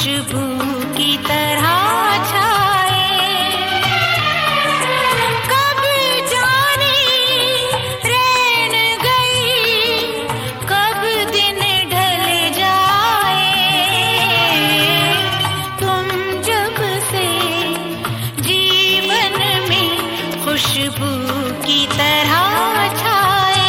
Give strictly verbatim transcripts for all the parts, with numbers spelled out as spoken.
खुशबू की तरह छाए। कब जाने रैन गई, कब दिन ढल जाए। तुम जब से जीवन में खुशबू की तरह छाए।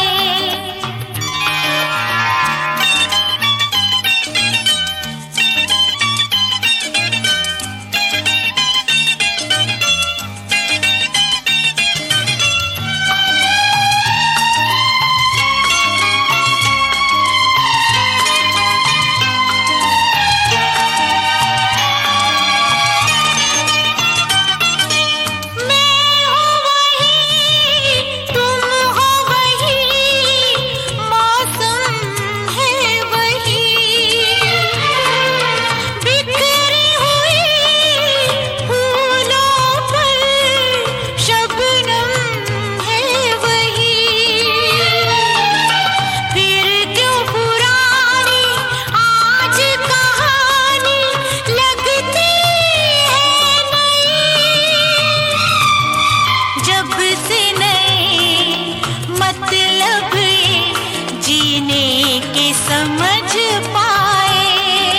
समझ पाए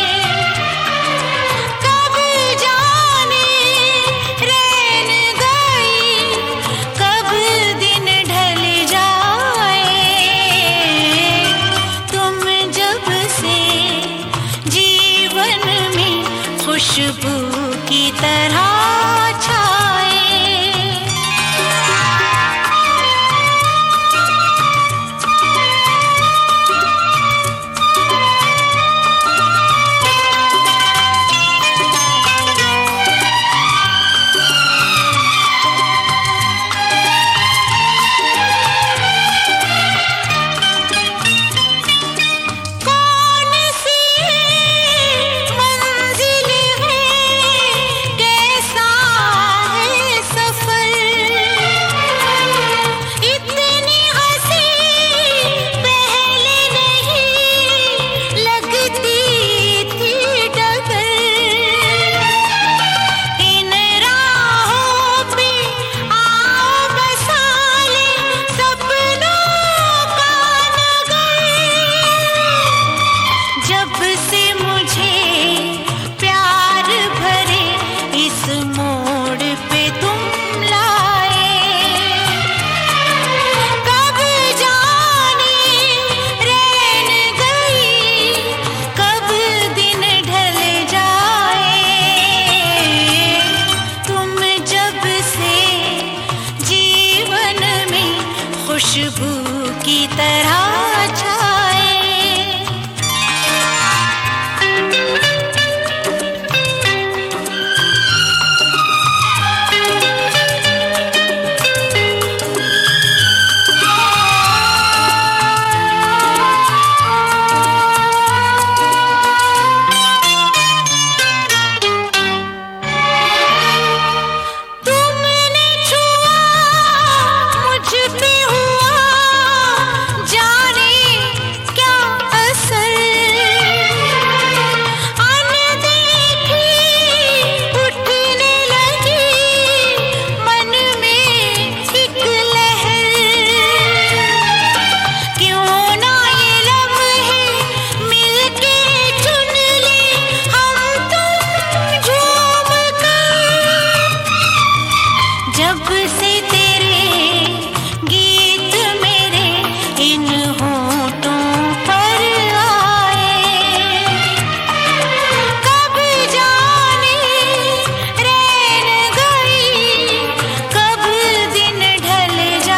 कब जाने रैन गई, कब दिन ढल जाए। तुम जब से जीवन में खुशबू की तरह छाए। खुशबू की तरह छाए। जब से तेरे गीत मेरे इन होठों पर आए, कब जाने रैन गई, कब दिन ढल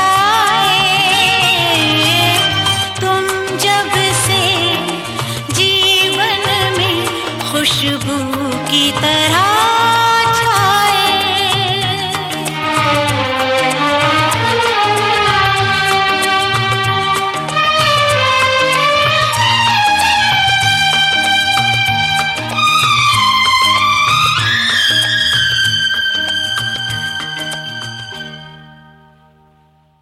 जाए। तुम जब से जीवन में खुशबू की तरह